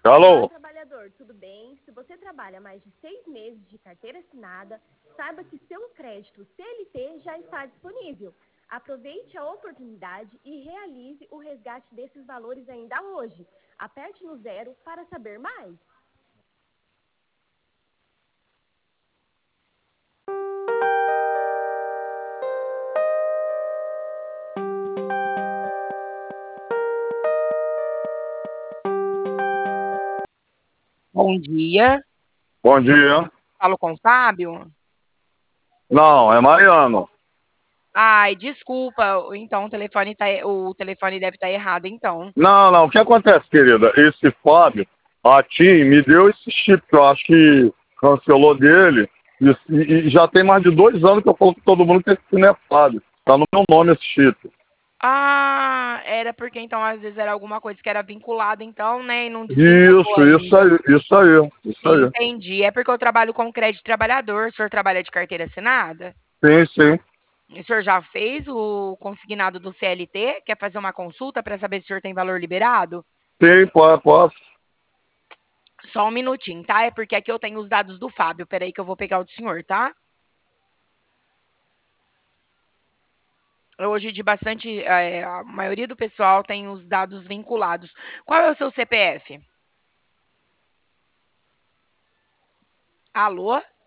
Olá, Alô? trabalhador, tudo bem? Se você trabalha mais de 6 meses de carteira assinada, saiba que seu crédito CLT já está disponível. Aproveite a oportunidade e realize o resgate desses valores ainda hoje. Aperte no zero para saber mais. Bom dia. Bom dia. Falo com o Fábio? Não, é Mariano. Ai, desculpa. Então o telefone deve estar errado, então. Não, o que acontece, querida? Esse Fábio, a TIM me deu esse chip que eu acho que cancelou dele. E já tem mais de 2 anos que eu falo com todo mundo que esse não é Fábio. Tá no meu nome esse chip. Ah, era porque então às vezes era alguma coisa que era vinculada, então, né, e não desvinculou Isso ainda. aí, isso aí, isso aí. Entendi. É porque eu trabalho com crédito trabalhador. O senhor trabalha de carteira assinada? Sim, sim. O senhor já fez o consignado do CLT? Quer fazer uma consulta para saber se o senhor tem valor liberado? Sim, posso. Só um minutinho, tá? É porque aqui eu tenho os dados do Fábio. Peraí que eu vou pegar o do senhor, tá? Hoje de bastante, a maioria do pessoal tem os dados vinculados. Qual é o seu CPF? Alô?